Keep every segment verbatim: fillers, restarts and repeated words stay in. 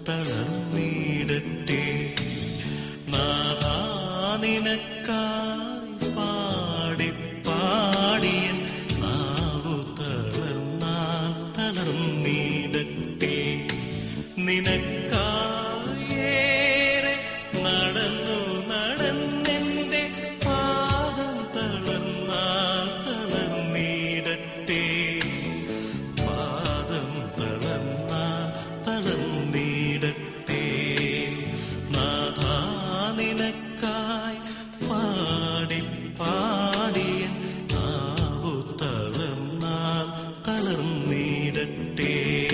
തളർന്നിടട്ടെ. നാഥാ നിനക്കായി പാടി പാടിയൻ നാവു തളർന്നാൽ തളർന്നിടട്ടെ. നിനക്കായേറെ നടന്നു നടന്നെന്റെ പാദം തളർന്നാൽ തളർന്നിടട്ടെ. പാദം തളർന്നാൽ തളർന്നിടട്ടെ. നാഥാ നിനക്കായി പാടി പാടിയൻ നാവു തളർന്നാൽ തളർന്നിടട്ടെ.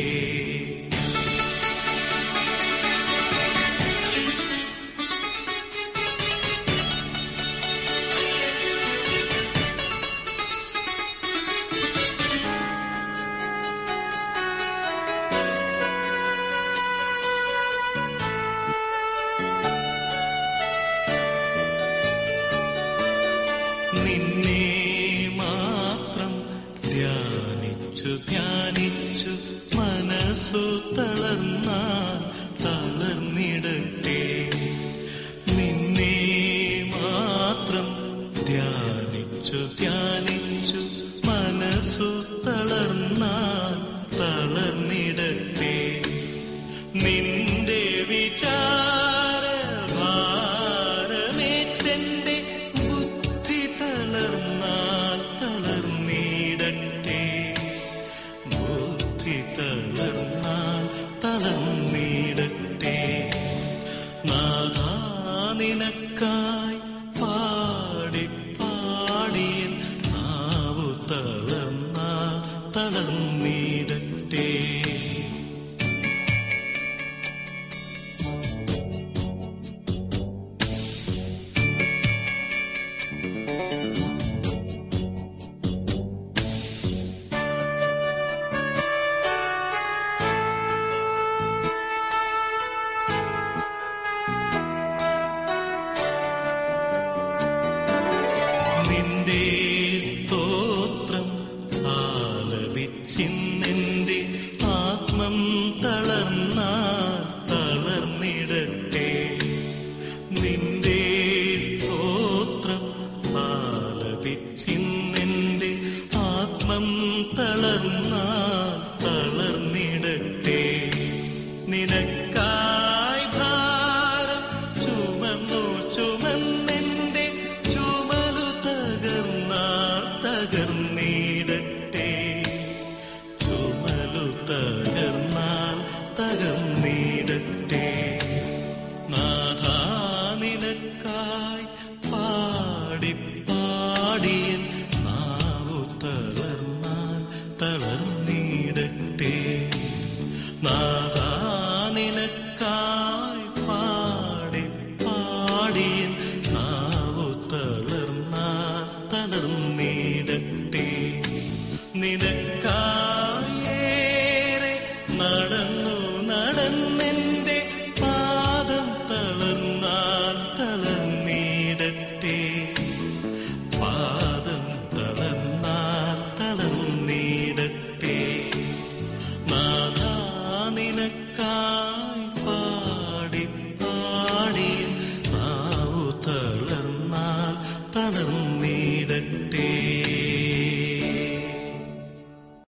നിന്നെ മാത്രം ധ്യാനിച്ചു ധ്യാനിച്ചു മനസ്സു തളർന്നാൽ തളർന്നിടട്ടെ. നിന്നെ മാത്രം ധ്യാനിച്ചു ധ്യാനിച്ചു മനസ്സു തളർന്നാൽ തളർന്നിടട്ടെ. നിന്റെ വിചാര ഭാരമേറ്റെന്റെ ബുദ്ധി തളർന്നാൽ തളർന്നിടട്ടെ. ബുദ്ധി തളർന്നാൽ തളർന്നിടട്ടെ. നാഥാ നിനക്കായി പാടി പാടിയൻ നാവു തളർന്നാൽ തളർന്നിടട്ടെ. നിന്റെ സ്തോത്രം ആലപിച്ചിന്നെന്റെ ആത്മം തളർന്നാൽ തളർന്നിടട്ടെ. നിന്റെ സ്തോത്രം ആലപിച്ചിന്നെന്റെ ആത്മം തളർന്നാൽ തളർന്നിടട്ടെ. നിനക്കായി ഭാരം ചുമന്നു ചുമന്നെന്റെ ചുമലു തകർന്നാൽ തകർന്നിടട്ടെ. ചുമലു തകർന്നാൽ തകർന്നിടട്ടെ.